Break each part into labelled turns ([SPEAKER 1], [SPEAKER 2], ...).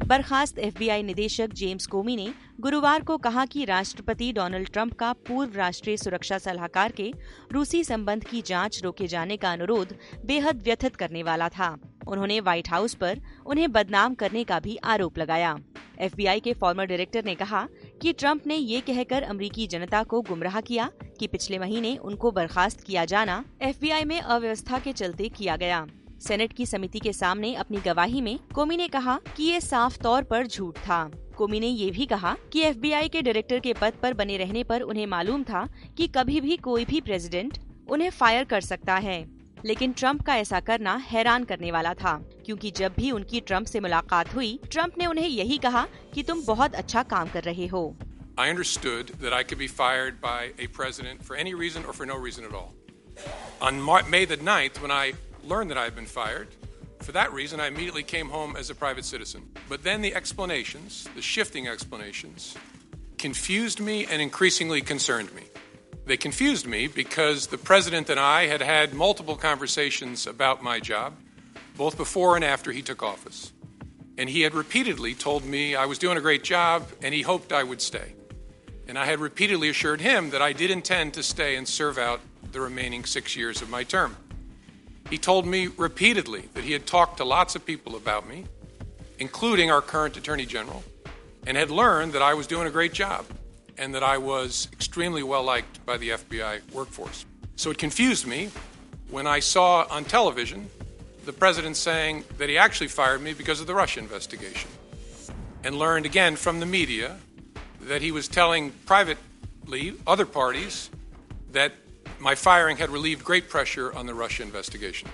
[SPEAKER 1] बर्खास्त FBI निदेशक James कोमी ने गुरुवार को कहा कि राष्ट्रपति डोनाल्ड ट्रंप का पूर्व राष्ट्रीय सुरक्षा सलाहकार के रूसी संबंध की जांच रोके जाने का अनुरोध बेहद व्यथित करने वाला था। उन्होंने व्हाइट हाउस पर उन्हें बदनाम करने का भी आरोप लगाया। FBI के फॉर्मर डायरेक्टर ने कहा कि ट्रंप ने ये कहकर अमेरिकी जनता को गुमराह किया कि पिछले महीने उनको बर्खास्त किया जाना FBI में अव्यवस्था के चलते किया गया। सेनेट की समिति के सामने अपनी गवाही में कोमी ने कहा कि ये साफ तौर पर झूठ था। कोमी ने ये भी कहा कि FBI के डायरेक्टर के पद पर बने रहने पर उन्हें मालूम था कि कभी भी कोई भी प्रेसिडेंट उन्हें फायर कर सकता है, लेकिन ट्रंप का ऐसा करना हैरान करने वाला था, क्योंकि जब भी उनकी ट्रंप से मुलाकात हुई, ट्रंप ने उन्हें यही कहा कि तुम बहुत अच्छा काम कर रहे हो।
[SPEAKER 2] I understood that I could be fired by a president for any reason or for no reason at all. On May the 9th, when I learned that I had been fired, for that reason I immediately came home as a private citizen. But then the explanations, the shifting explanations, confused me and increasingly concerned me. They confused me because the president and I had had multiple conversations about my job, both before and after he took office. And he had repeatedly told me I was doing a great job and he hoped I would stay. And I had repeatedly assured him that I did intend to stay and serve out the remaining 6 years of my term. He told me repeatedly that he had talked to lots of people about me, including our current Attorney General, and had learned that I was doing a great job and that I was extremely well liked by the FBI workforce. So it confused me when I saw on television the president saying that he actually fired me because of the Russia investigation, and learned again from the media that he was telling privately other parties that my firing had relieved great pressure on the Russia investigation.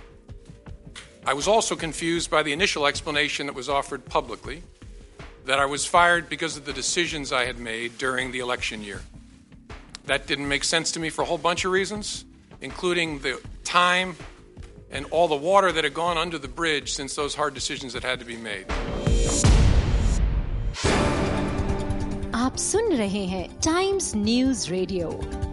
[SPEAKER 2] I was also confused by the initial explanation that was offered publicly that I was fired because of the decisions I had made during the election year. That didn't make sense to me for a whole bunch of reasons, including the time and all the water that had gone under the bridge since those hard decisions had to be made.
[SPEAKER 3] आप सुन रहे हैं times news radio.